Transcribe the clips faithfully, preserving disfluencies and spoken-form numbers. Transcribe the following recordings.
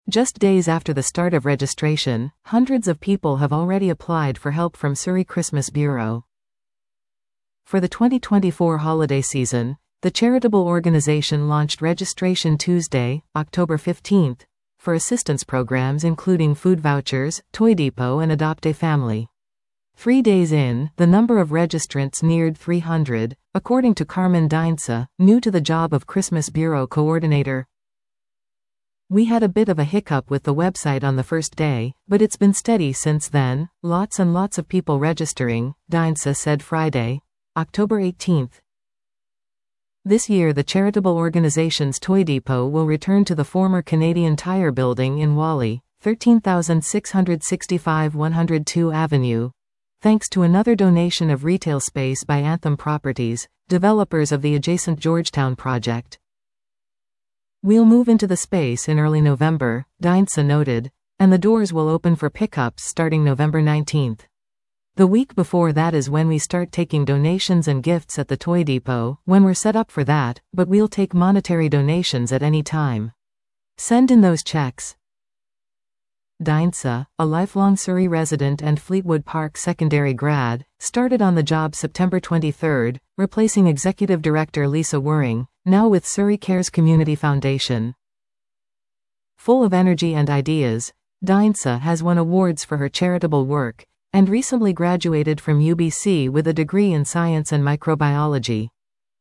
Just days after the start of registration, hundreds of people have already applied for help from Surrey Christmas Bureau. For the twenty twenty-four holiday season, the charitable organization launched registration Tuesday, October fifteenth, for assistance programs including food vouchers, Toy Depot and Adopt a Family. Three days in, the number of registrants neared three hundred, according to Carmen Deinze, new to the job of Christmas Bureau coordinator. "We had a bit of a hiccup with the website on the first day, but it's been steady since then, lots and lots of people registering," Deinze said Friday, October eighteenth. This year the charitable organization's Toy Depot will return to the former Canadian Tire building in Whalley, thirteen thousand six hundred sixty-five one hundred two Avenue, thanks to another donation of retail space by Anthem Properties, developers of the adjacent Georgetown project. "We'll move into the space in early November," Deinze noted, "and the doors will open for pickups starting November nineteenth. The week before that is when we start taking donations and gifts at the Toy Depot, when we're set up for that, but we'll take monetary donations at any time. Send in those checks." Deinze, a lifelong Surrey resident and Fleetwood Park secondary grad, started on the job September twenty-third, replacing Executive Director Lisa Wuring, now with Surrey Cares Community Foundation. Full of energy and ideas, Deinze has won awards for her charitable work, and recently graduated from U B C with a degree in science and microbiology.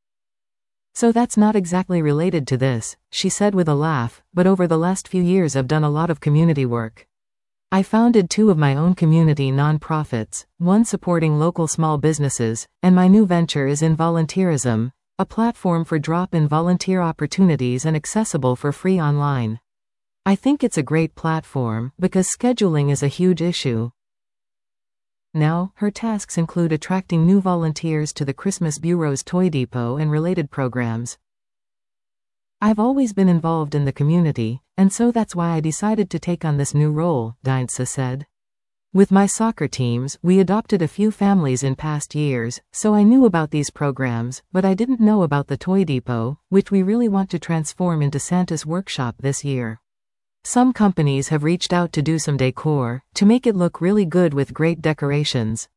"So that's not exactly related to this," she said with a laugh, "but over the last few years I've done a lot of community work. I founded two of my own community non-profits, one supporting local small businesses, and my new venture is in volunteerism, a platform for drop-in volunteer opportunities and accessible for free online. I think it's a great platform, because scheduling is a huge issue." Now, her tasks include attracting new volunteers to the Christmas Bureau's Toy Depot and related programs. "I've always been involved in the community, and so that's why I decided to take on this new role," Deinze said. "With my soccer teams, we adopted a few families in past years, so I knew about these programs, but I didn't know about the Toy Depot, which we really want to transform into Santa's workshop this year. Some companies have reached out to do some decor, to make it look really good with great decorations."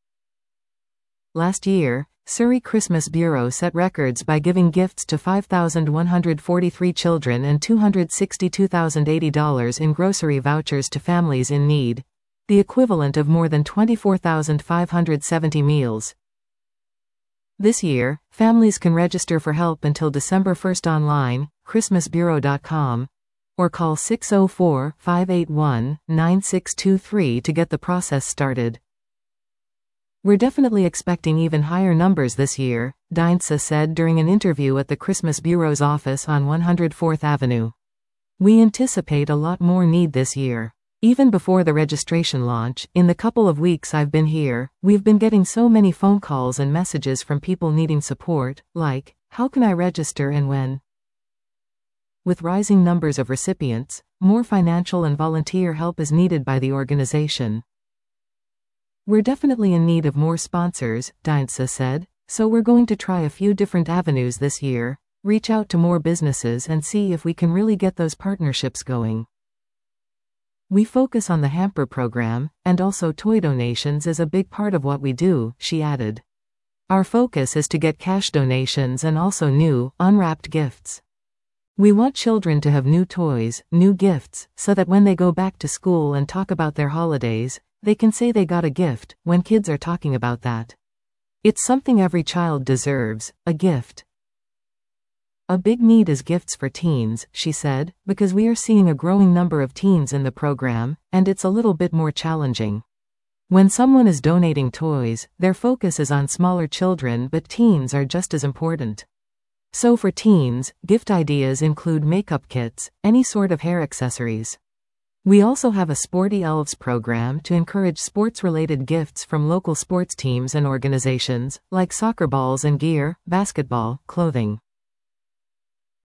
Last year, Surrey Christmas Bureau set records by giving gifts to five thousand one hundred forty-three children and two hundred sixty-two thousand eighty dollars in grocery vouchers to families in need, the equivalent of more than twenty-four thousand five hundred seventy meals. This year, families can register for help until December first online, christmas bureau dot com, or call six oh four, five eight one, nine six two three to get the process started. "We're definitely expecting even higher numbers this year," Deinze said during an interview at the Christmas Bureau's office on one hundred fourth Avenue. "We anticipate a lot more need this year. Even before the registration launch, in the couple of weeks I've been here, we've been getting so many phone calls and messages from people needing support, like, 'How can I register and when?' With rising numbers of recipients, more financial and volunteer help is needed by the organization. We're definitely in need of more sponsors," Deinze said, "so we're going to try a few different avenues this year, reach out to more businesses and see if we can really get those partnerships going. We focus on the hamper program, and also toy donations is a big part of what we do," she added. "Our focus is to get cash donations and also new, unwrapped gifts. We want children to have new toys, new gifts, so that when they go back to school and talk about their holidays, they can say they got a gift, when kids are talking about that. It's something every child deserves, a gift. A big need is gifts for teens," she said, "because we are seeing a growing number of teens in the program, and it's a little bit more challenging. When someone is donating toys, their focus is on smaller children, but teens are just as important. So for teens, gift ideas include makeup kits, any sort of hair accessories. We also have a Sporty Elves program to encourage sports-related gifts from local sports teams and organizations, like soccer balls and gear, basketball, clothing.